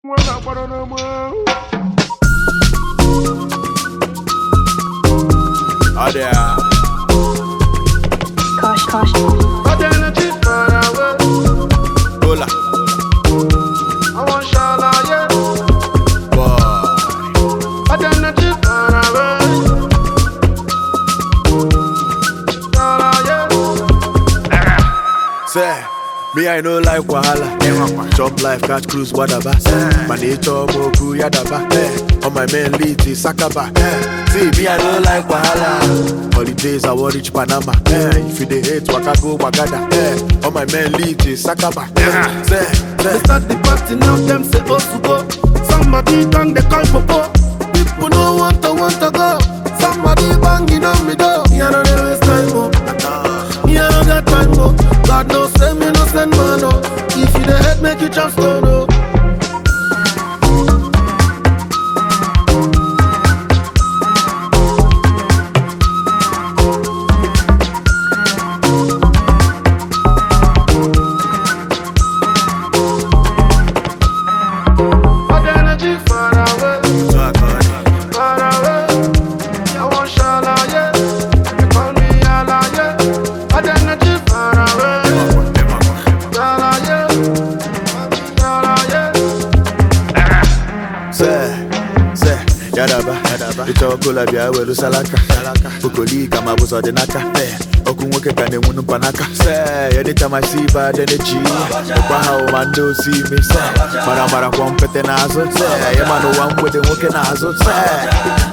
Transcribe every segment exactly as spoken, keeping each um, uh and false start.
Adia. Kosh, kosh. Gola. Boy. Say, me I know like wahala. Chop life, catch cruise, whatever. My nature, moku, yadaba. Eh, on my main lead is Sakaba. Eh, see, me I know like wahala. Holidays, I want reach Panama. Eh, if you dey hate, waka go Wagada. Eh, on my main lead is Sakaba. Eh, say, They say. start the party now, them say oh to go. Somebody done they call popo. People no want to want to go. Somebody banging on me door. You know they waste time, oh. You know that time, oh. God no send me no send man, oh. If you the head make you just don't know. Yadaba, yadaba. Ito kola biya welu salaka, salaka. Bukoli kama buso de naka. Eh, oku nwoke kane munu panaka. Say, anytime I see bad energy, okwa ha o mando see me. Say, mara mara kwa mpete nazo. Say, yema no one with the nwoke nazo. Say.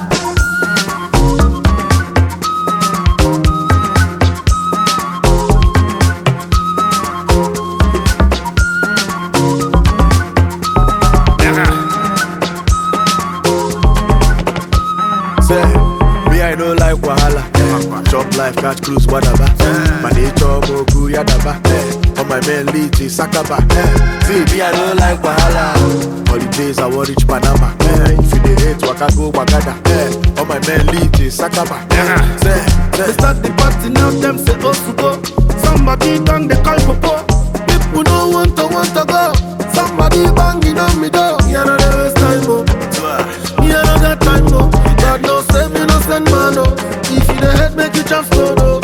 Say, me I know like wahala. Chop life, catch cruise, whatever. My nature, moku, yadaba. On my main lead is Sakaba. See, me I know like wahala. Holidays, I want reach Panama. If you dey hate, waka go Wagada. On my main lead is Sakaba. Say, They say. start the party now, them say oh to go. Somebody done they call popo. People no want to want to go. Somebody banging on me door. You know they waste time, oh. You know that time, oh. God no send me no send man, oh. If you the head make you just don't know.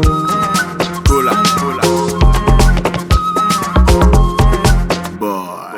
Boy.